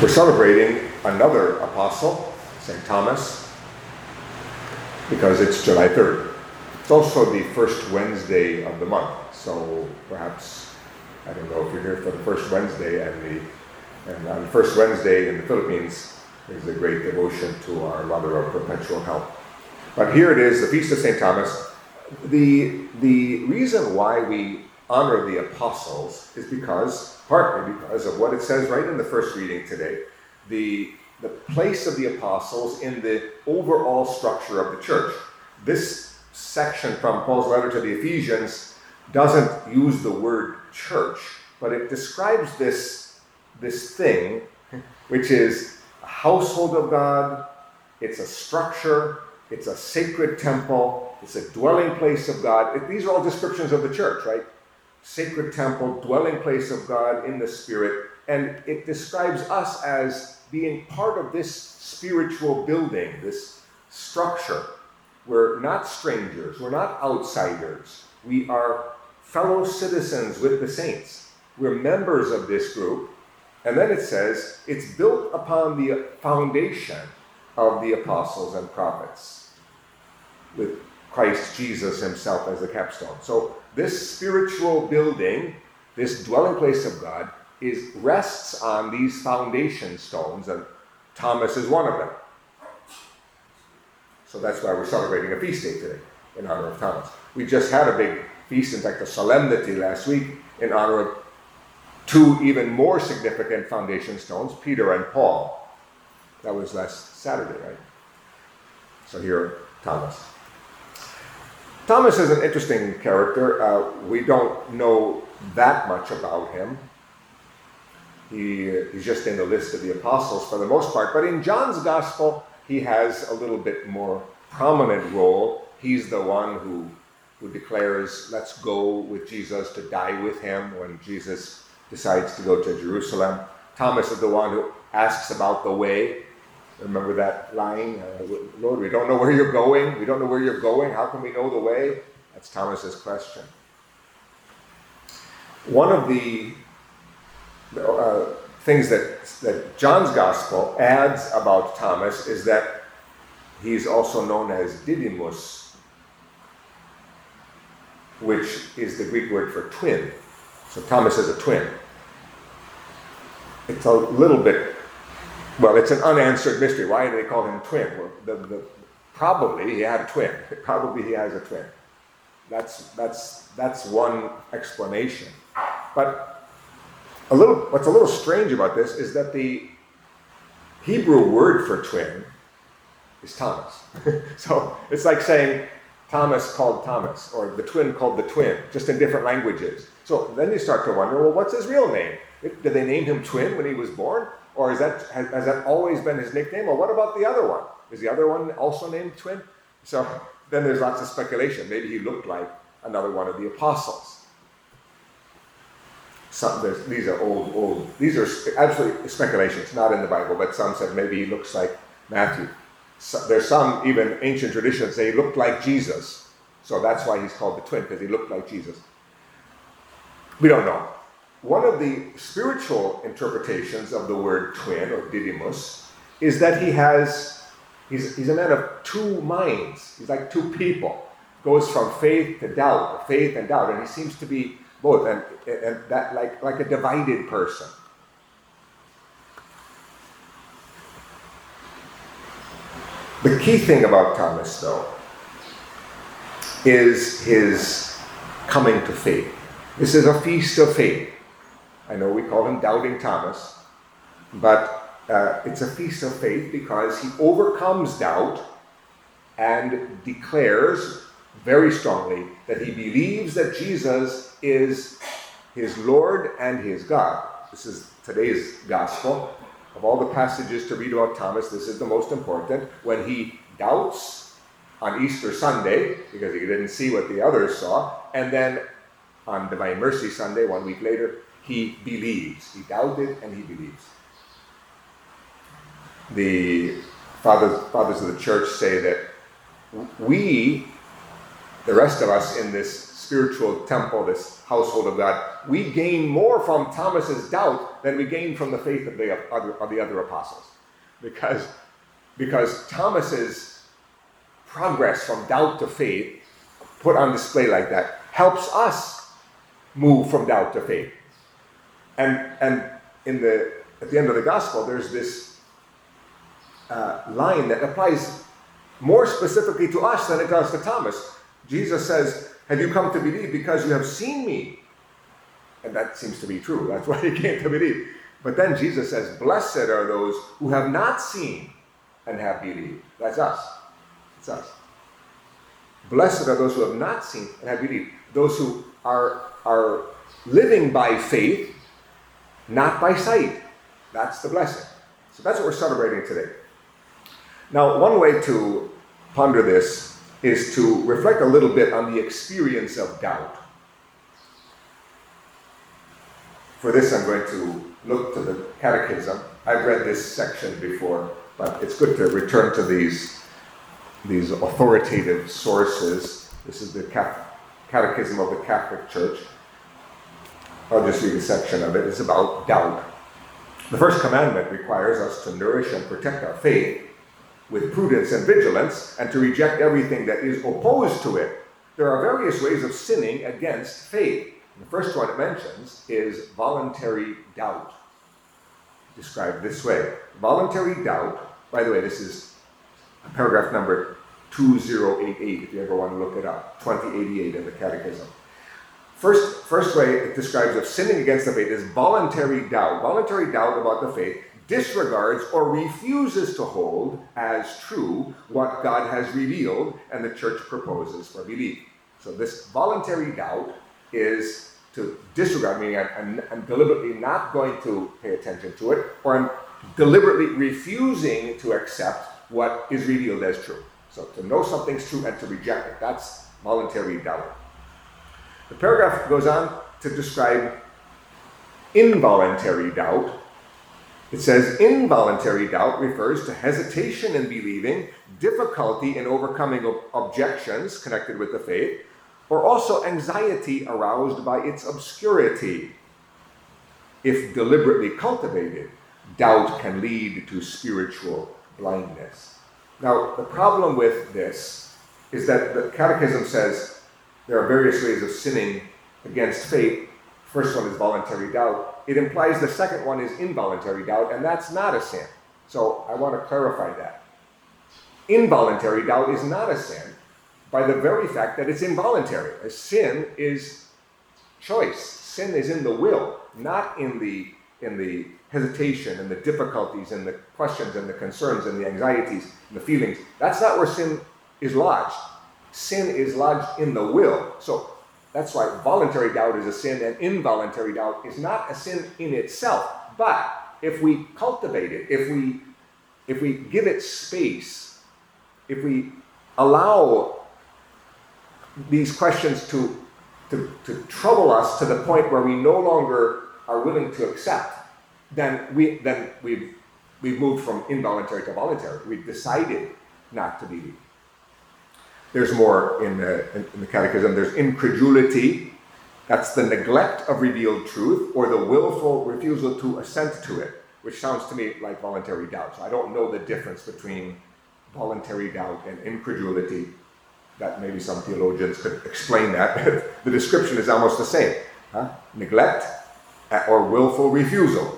We're celebrating another apostle, St. Thomas, because it's July 3rd. It's also the first Wednesday of the month, so perhaps, I don't know if you're here for the first Wednesday, and on the first Wednesday in the Philippines, there's a great devotion to our Mother of Perpetual Help. But here it is, the Feast of St. Thomas. The reason why we honor the apostles is partly because of what it says right in the first reading today, the place of the apostles in the overall structure of the church. This section from Paul's letter to the Ephesians doesn't use the word church, but it describes this thing, which is a household of God, it's a structure, it's a sacred temple, it's a dwelling place of God. These are all descriptions of the church, right? Sacred temple, dwelling place of God in the Spirit, and it describes us as being part of this spiritual building, this structure. We're not strangers, we're not outsiders, we are fellow citizens with the saints. We're members of this group, and then it says it's built upon the foundation of the apostles and prophets, with Christ Jesus himself as the capstone. So this spiritual building, this dwelling place of God, rests on these foundation stones, and Thomas is one of them. So that's why we're celebrating a feast day today in honor of Thomas. We just had a big feast, in fact a solemnity last week, in honor of two even more significant foundation stones, Peter and Paul. That was last Saturday, right? So here, Thomas. Thomas is an interesting character. We don't know that much about him. He's just in the list of the apostles for the most part. But in John's gospel, he has a little bit more prominent role. He's the one who declares, let's go with Jesus to die with him when Jesus decides to go to Jerusalem. Thomas is the one who asks about the way. Remember that line? Lord, we don't know where you're going. We don't know where you're going. How can we know the way? That's Thomas's question. One of the things that John's Gospel adds about Thomas is that he's also known as Didymus, which is the Greek word for twin. So Thomas is a twin. It's a little bit, well, it's an unanswered mystery. Why do they call him twin? Well, probably he had a twin. Probably he has a twin. That's one explanation. But what's a little strange about this is that the Hebrew word for twin is Thomas. So it's like saying Thomas called Thomas, or the twin called the twin, just in different languages. So then you start to wonder, well, what's his real name? Did they name him Twin when he was born? Or has that always been his nickname? Or what about the other one? Is the other one also named Twin? So then there's lots of speculation. Maybe he looked like another one of the apostles. These are old. These are absolutely speculations, not in the Bible, but some said maybe he looks like Matthew. There's some, even ancient traditions say he looked like Jesus. So that's why he's called the twin, because he looked like Jesus. We don't know. One of the spiritual interpretations of the word twin, or Didymus, is that he's a man of two minds. He's like two people. Goes from faith to doubt, or faith and doubt, and he seems to be both, and that like a divided person. The key thing about Thomas, though, is his coming to faith. This is a feast of faith. I know we call him Doubting Thomas, but it's a feast of faith because he overcomes doubt and declares very strongly that he believes that Jesus is his Lord and his God. This is today's gospel. Of all the passages to read about Thomas, this is the most important. When he doubts on Easter Sunday, because he didn't see what the others saw, and then on Divine Mercy Sunday, 1 week later, he believes. He doubted and he believes. The fathers of the church say that we the rest of us in this spiritual temple, this household of God, we gain more from Thomas's doubt than we gain from the faith of the other apostles. Because Thomas's progress from doubt to faith, put on display like that, helps us move from doubt to faith. And at the end of the gospel, there's this line that applies more specifically to us than it does to Thomas. Jesus says, "Have you come to believe because you have seen me?" And that seems to be true. That's why he came to believe. But then Jesus says, "Blessed are those who have not seen and have believed." That's us. It's us. Blessed are those who have not seen and have believed. Those who are living by faith, not by sight. That's the blessing. So that's what we're celebrating today. Now, one way to ponder this is to reflect a little bit on the experience of doubt. For this, I'm going to look to the Catechism. I've read this section before, but it's good to return to these authoritative sources. This is the Catechism of the Catholic Church. I'll just read a section of it. It's about doubt. The first commandment requires us to nourish and protect our faith with prudence and vigilance, and to reject everything that is opposed to it. There are various ways of sinning against faith. The first one it mentions is voluntary doubt, described this way. Voluntary doubt, by the way, this is paragraph number 2088, if you ever want to look it up, 2088 in the Catechism. First way it describes of sinning against the faith is voluntary doubt. Voluntary doubt about the faith disregards or refuses to hold as true what God has revealed and the church proposes for belief. So this voluntary doubt is to disregard, meaning I'm deliberately not going to pay attention to it, or I'm deliberately refusing to accept what is revealed as true. So to know something's true and to reject it, that's voluntary doubt. The paragraph goes on to describe involuntary doubt. It says, involuntary doubt refers to hesitation in believing, difficulty in overcoming objections connected with the faith, or also anxiety aroused by its obscurity. If deliberately cultivated, doubt can lead to spiritual blindness. Now, the problem with this is that the Catechism says there are various ways of sinning against faith. First one is voluntary doubt. It implies the second one is involuntary doubt, and that's not a sin. So I want to clarify that. Involuntary doubt is not a sin by the very fact that it's involuntary. A sin is choice. Sin is in the will, not in the hesitation and the difficulties and the questions and the concerns and the anxieties and the feelings. That's not where sin is lodged. Sin is lodged in the will. So that's why voluntary doubt is a sin and involuntary doubt is not a sin in itself. But if we cultivate it, if we give it space, if we allow these questions to trouble us to the point where we no longer are willing to accept, then we've moved from involuntary to voluntary. We've decided not to believe. There's more in the Catechism. There's incredulity. That's the neglect of revealed truth or the willful refusal to assent to it, which sounds to me like voluntary doubt. So I don't know the difference between voluntary doubt and incredulity. That maybe some theologians could explain that. The description is almost the same. Neglect or willful refusal.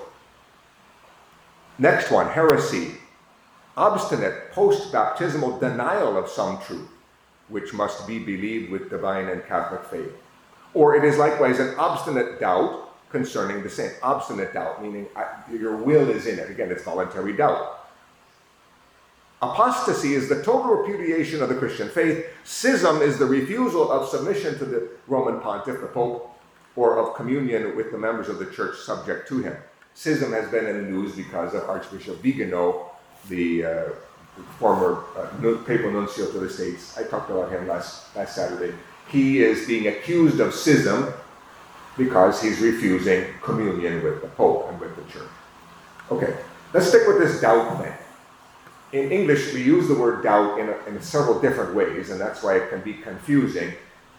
Next one, heresy. Obstinate post-baptismal denial of some truth, which must be believed with divine and Catholic faith. Or it is likewise an obstinate doubt concerning the same. Obstinate doubt, meaning your will is in it. Again, it's voluntary doubt. Apostasy is the total repudiation of the Christian faith. Schism is the refusal of submission to the Roman pontiff, the Pope, or of communion with the members of the church subject to him. Schism has been in the news because of Archbishop Vigano, the former papal nuncio to the States. I talked about him last Saturday. He is being accused of schism because he's refusing communion with the Pope and with the church. Okay, let's stick with this doubt thing. in English, we use the word doubt in several different ways, and that's why it can be confusing.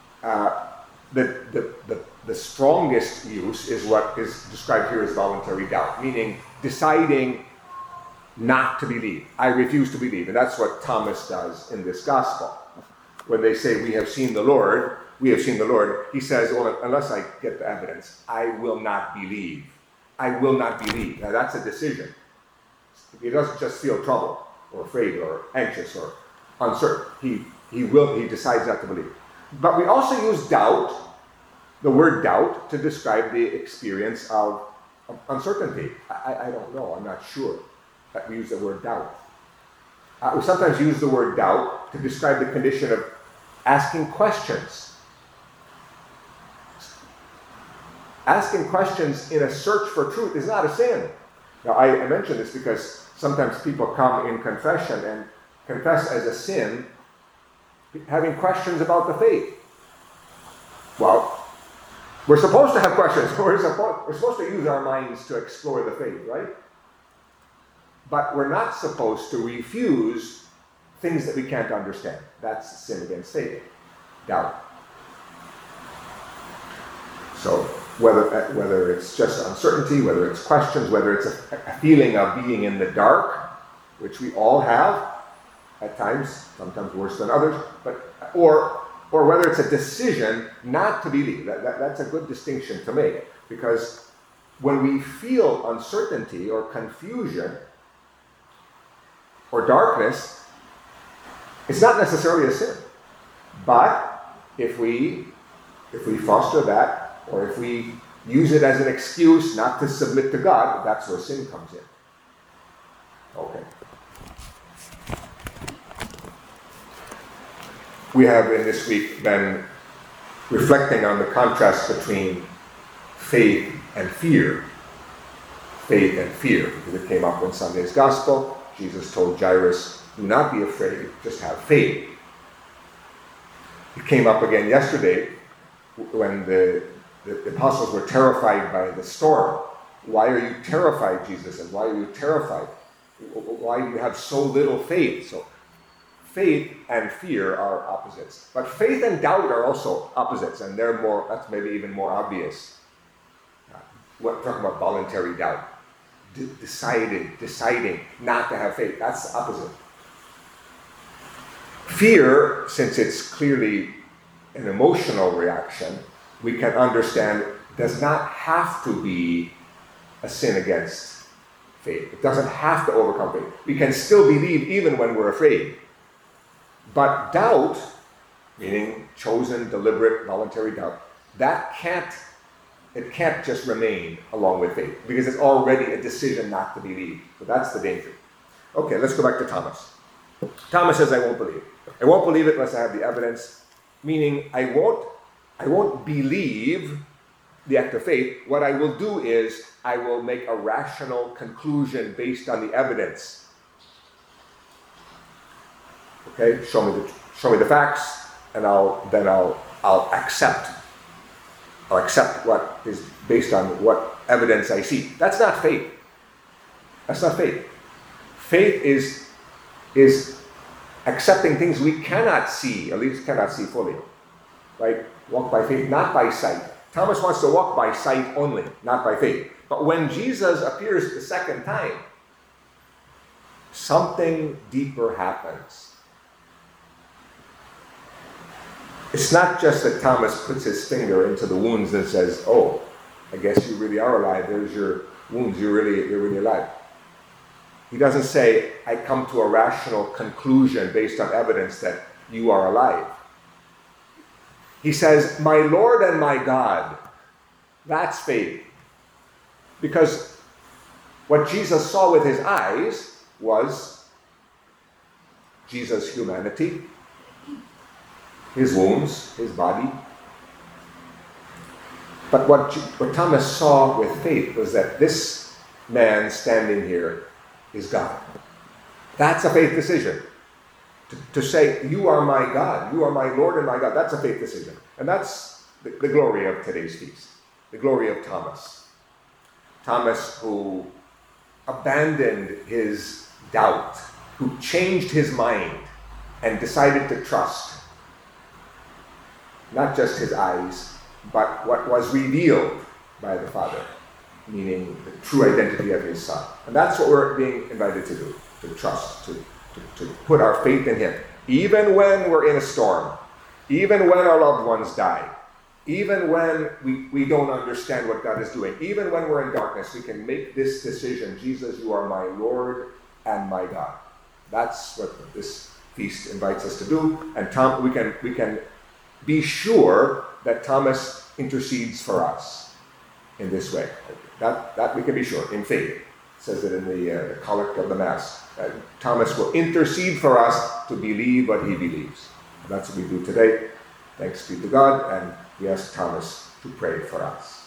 The strongest use is what is described here as voluntary doubt, meaning deciding not to believe. I refuse to believe. And that's what Thomas does in this gospel. When they say, we have seen the Lord, he says, well, unless I get the evidence, I will not believe. I will not believe. Now that's a decision. He doesn't just feel troubled or afraid or anxious or uncertain. He decides not to believe. But we also use doubt, the word doubt, to describe the experience of uncertainty. I don't know, I'm not sure. That we use the word doubt. We sometimes use the word doubt to describe the condition of asking questions. Asking questions in a search for truth is not a sin. Now, I mention this because sometimes people come in confession and confess as a sin having questions about the faith. Well, we're supposed to have questions. We're supposed to use our minds to explore the faith, right? But we're not supposed to refuse things that we can't understand. That's sin against faith. Doubt. So whether it's just uncertainty, whether it's questions, whether it's a feeling of being in the dark, which we all have at times, sometimes worse than others, or whether it's a decision not to believe. That's a good distinction to make, because when we feel uncertainty or confusion or darkness, it's not necessarily a sin. But if we foster that, or if we use it as an excuse not to submit to God, that's where sin comes in. Okay. We have in this week been reflecting on the contrast between faith and fear. Faith and fear, because it came up in Sunday's Gospel. Jesus told Jairus, do not be afraid, just have faith. It came up again yesterday when the apostles were terrified by the storm. Why are you terrified, Jesus said? Why are you terrified? Why do you have so little faith? So faith and fear are opposites. But faith and doubt are also opposites, and that's maybe even more obvious. We're talking about voluntary doubt. Deciding not to have faith. That's the opposite. Fear, since it's clearly an emotional reaction, we can understand does not have to be a sin against faith. It doesn't have to overcome faith. We can still believe even when we're afraid. But doubt, meaning chosen, deliberate, voluntary doubt, it can't just remain along with faith, because it's already a decision not to believe. So that's the danger. Okay, let's go back to Thomas. Thomas says, I won't believe. I won't believe it unless I have the evidence, meaning I won't believe the act of faith. What I will do is I will make a rational conclusion based on the evidence. Okay, show me the facts, and I'll accept. I'll accept what is based on what evidence I see. That's not faith. That's not faith. Faith is accepting things we cannot see, at least cannot see fully. Right? Walk by faith, not by sight. Thomas wants to walk by sight only, not by faith. But when Jesus appears the second time, something deeper happens. It's not just that Thomas puts his finger into the wounds and says, oh, I guess you really are alive. There's your wounds. You're really alive. He doesn't say, I come to a rational conclusion based on evidence that you are alive. He says, my Lord and my God. That's faith. Because what Jesus saw with his eyes was Jesus' humanity, his wounds, his body. But what Thomas saw with faith was that this man standing here is God. That's a faith decision. To say, you are my God, you are my Lord and my God, that's a faith decision. And that's the glory of today's feast, the glory of Thomas. Thomas who abandoned his doubt who changed his mind and decided to trust not just his eyes, but what was revealed by the Father, meaning the true identity of his Son. And that's what we're being invited to do, to trust, to put our faith in him. Even when we're in a storm, even when our loved ones die, even when we don't understand what God is doing, even when we're in darkness, we can make this decision: Jesus, you are my Lord and my God. That's what this feast invites us to do. And we can be sure that Thomas intercedes for us in this way. That we can be sure, in faith. It says it in the collect of the Mass. Thomas will intercede for us to believe what he believes. And that's what we do today. Thanks be to God, and we ask Thomas to pray for us.